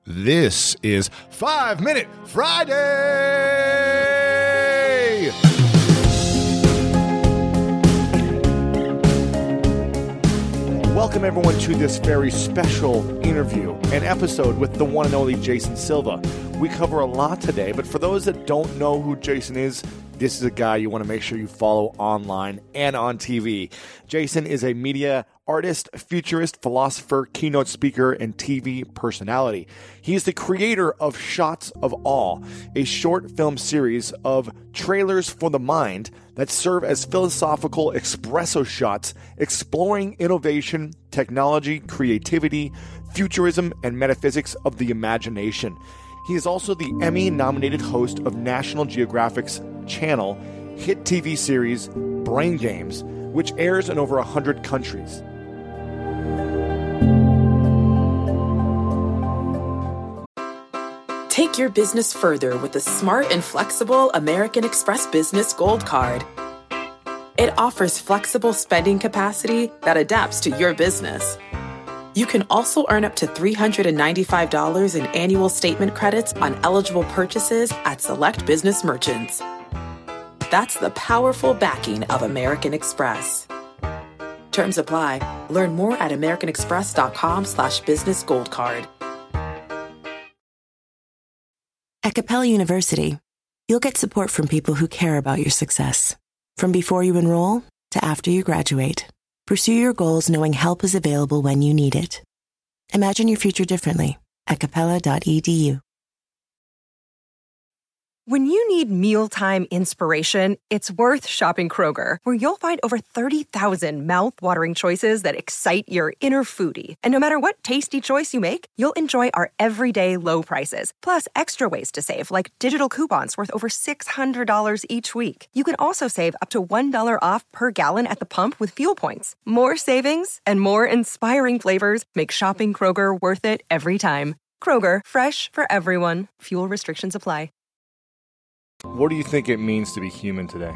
This is 5 Minute Friday! Welcome, everyone, to this very special interview, an episode with the one and only Jason Silva. We cover a lot today, but for those that don't know who Jason is, this is a guy you want to make sure you follow online and on TV. Jason is a media artist, futurist, philosopher, keynote speaker, and TV personality. He is the creator of Shots of Awe, a short film series of trailers for the mind that serve as philosophical espresso shots exploring innovation, technology, creativity, futurism, and metaphysics of the imagination. He is also the Emmy-nominated host of National Geographic's channel hit TV series Brain Games, which airs in over 100 countries. Take your business further with the smart and flexible American Express Business Gold Card. It offers flexible spending capacity that adapts to your business. You can also earn up to $395 in annual statement credits on eligible purchases at select business merchants. That's the powerful backing of American Express. Terms apply. Learn more at americanexpress.com/business gold card. At Capella University, you'll get support from people who care about your success. From before you enroll to after you graduate, pursue your goals knowing help is available when you need it. Imagine your future differently at capella.edu. When you need mealtime inspiration, it's worth shopping Kroger, where you'll find over 30,000 mouth-watering choices that excite your inner foodie. And no matter what tasty choice you make, you'll enjoy our everyday low prices, plus extra ways to save, like digital coupons worth over $600 each week. You can also save up to $1 off per gallon at the pump with fuel points. More savings and more inspiring flavors make shopping Kroger worth it every time. Kroger, fresh for everyone. Fuel restrictions apply. What do you think it means to be human today?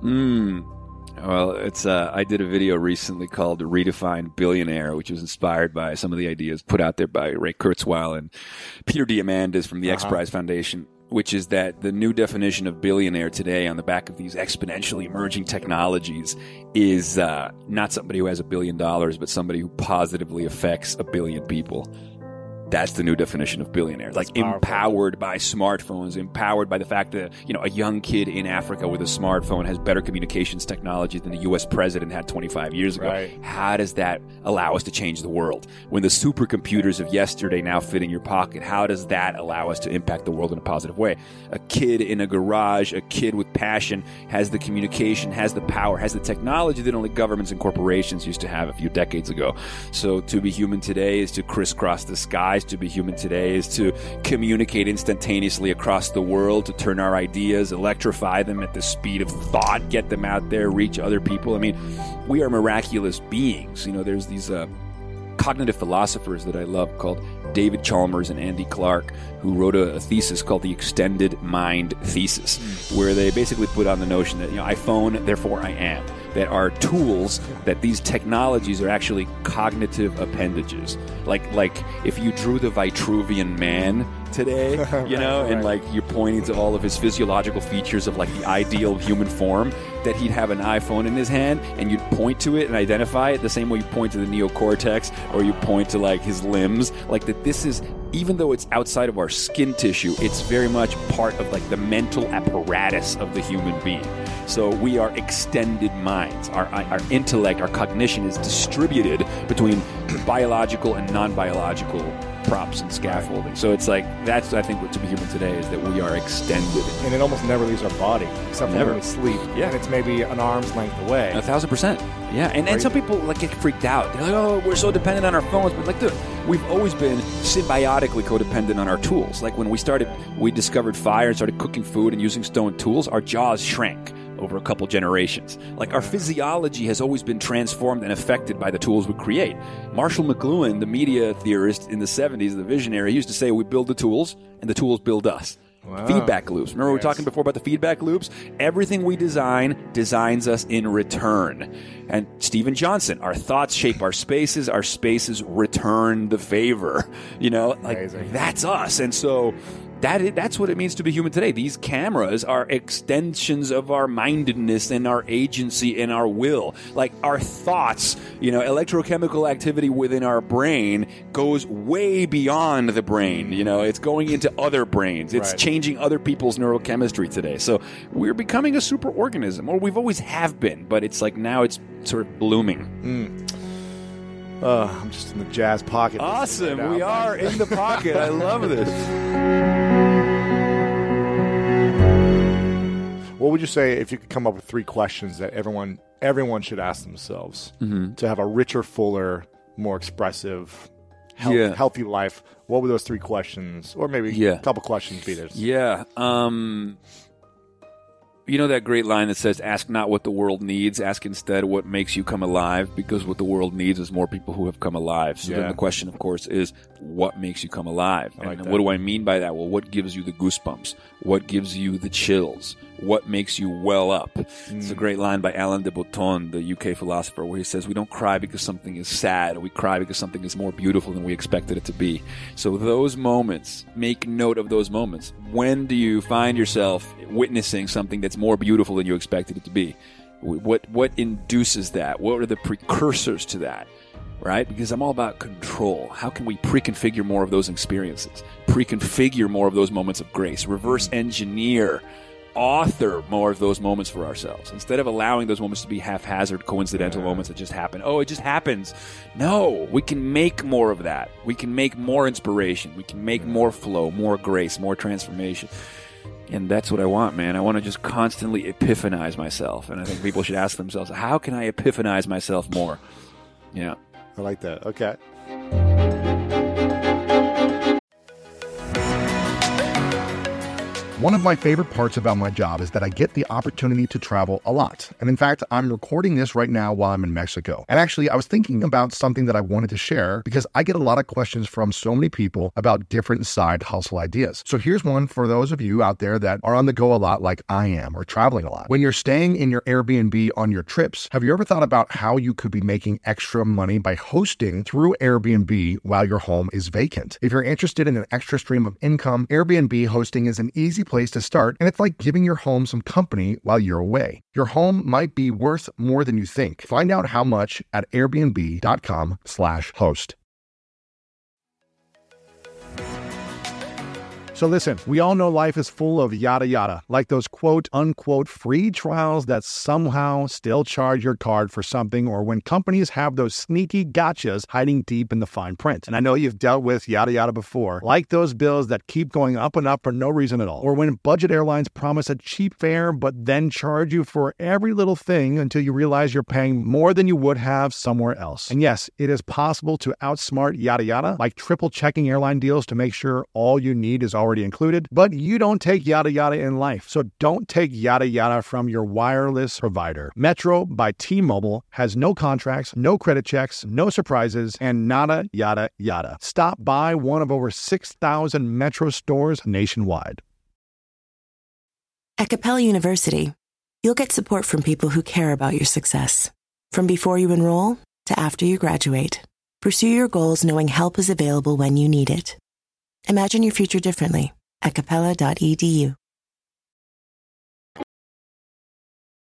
Well, it's I did a video recently called Redefine Billionaire, which was inspired by some of the ideas put out there by Ray Kurzweil and Peter Diamandis from the X Prize Foundation, which is that the new definition of billionaire today on the back of these exponentially emerging technologies is not somebody who has $1 billion, but somebody who positively affects 1 billion people. That's the new definition of billionaire. Like empowered by smartphones, empowered by the fact that, a young kid in Africa with a smartphone has better communications technology than the U.S. president had 25 years ago. Right. How does that allow us to change the world? When the supercomputers of yesterday now fit in your pocket, how does that allow us to impact the world in a positive way? A kid in a garage, a kid with passion, has the communication, has the power, has the technology that only governments and corporations used to have a few decades ago. So to be human today is to crisscross the skies. To be human today is to communicate instantaneously across the world, to turn our ideas, electrify them at the speed of thought, get them out there, reach other people. I mean, we are miraculous beings. There's these cognitive philosophers that I love called David Chalmers and Andy Clark, who wrote a thesis called the Extended Mind Thesis, where they basically put on the notion that, I phone, therefore I am. That are tools, that these technologies are actually cognitive appendages. Like if you drew the Vitruvian Man today, and you're pointing to all of his physiological features of the ideal human form, that he'd have an iPhone in his hand and you'd point to it and identify it the same way you point to the neocortex or you point to his limbs. That this is, even though it's outside of our skin tissue, it's very much part of the mental apparatus of the human being. So we are extended minds. Our intellect, our cognition is distributed between biological and non-biological props and scaffolding. So it's that's, I think, what to be human today is that we are extended. And it almost never leaves our body, except for when we sleep. Yeah. And it's maybe an arm's length away. 1,000%. Yeah. And some people get freaked out. They're like, oh, we're so dependent on our phones. But dude, we've always been symbiotically codependent on our tools. When we discovered fire and started cooking food and using stone tools, our jaws shrank over a couple generations. Our physiology has always been transformed and affected by the tools we create. Marshall McLuhan, the media theorist in the 70s, the visionary, used to say we build the tools and the tools build us. Wow. Feedback loops. Remember we were talking before about the feedback loops? Everything we designs us in return. And Stephen Johnson, our thoughts shape our spaces return the favor. Amazing. That's us. And so that's what it means to be human today. These cameras are extensions of our mindedness and our agency and our will. Like our thoughts, electrochemical activity within our brain goes way beyond the brain. It's going into other brains. It's changing other people's neurochemistry today. So we're becoming a super organism, or we've always have been, but it's like now it's sort of blooming. I'm just in the jazz pocket. Awesome. Right, we are in the pocket. I love this. What would you say if you could come up with 3 questions that everyone should ask themselves to have a richer, fuller, more expressive, healthy life? What would those 3 questions, or maybe a couple questions, be there? Yeah. That great line that says, ask not what the world needs, ask instead what makes you come alive, because what the world needs is more people who have come alive. So then the question, of course, is what makes you come alive? And what do I mean by that? Well, what gives you the goosebumps? What gives you the chills? What makes you well up? It's a great line by Alain de Botton, the UK philosopher, where he says, we don't cry because something is sad. We cry because something is more beautiful than we expected it to be. So those moments, make note of those moments. When do you find yourself witnessing something that's more beautiful than you expected it to be? What induces that? What are the precursors to that? Right? Because I'm all about control. How can we pre-configure more of those experiences? Pre-configure more of those moments of grace? Reverse engineer, author more of those moments for ourselves, instead of allowing those moments to be haphazard, coincidental moments that just happen. Oh, it just happens. No, we can make more of that. We can make more inspiration. We can make more flow, more grace, more transformation. And that's what I want, man. I want to just constantly epiphanize myself. And I think people should ask themselves, how can I epiphanize myself more? Yeah. I like that. Okay. One of my favorite parts about my job is that I get the opportunity to travel a lot. And in fact, I'm recording this right now while I'm in Mexico. And actually, I was thinking about something that I wanted to share because I get a lot of questions from so many people about different side hustle ideas. So here's one for those of you out there that are on the go a lot like I am, or traveling a lot. When you're staying in your Airbnb on your trips, have you ever thought about how you could be making extra money by hosting through Airbnb while your home is vacant? If you're interested in an extra stream of income, Airbnb hosting is an easy place to start, and it's like giving your home some company while you're away. Your home might be worth more than you think. Find out how much at airbnb.com/host. So listen, we all know life is full of yada yada, like those quote unquote free trials that somehow still charge your card for something, or when companies have those sneaky gotchas hiding deep in the fine print. And I know you've dealt with yada yada before, like those bills that keep going up and up for no reason at all, or when budget airlines promise a cheap fare but then charge you for every little thing until you realize you're paying more than you would have somewhere else. And yes, it is possible to outsmart yada yada, like triple checking airline deals to make sure all you need is already included, but you don't take yada yada in life. So don't take yada yada from your wireless provider. Metro by T-Mobile has no contracts, no credit checks, no surprises, and nada yada yada. Stop by one of over 6,000 Metro stores nationwide. At Capella University, you'll get support from people who care about your success. From before you enroll to after you graduate, pursue your goals knowing help is available when you need it. Imagine your future differently at capella.edu.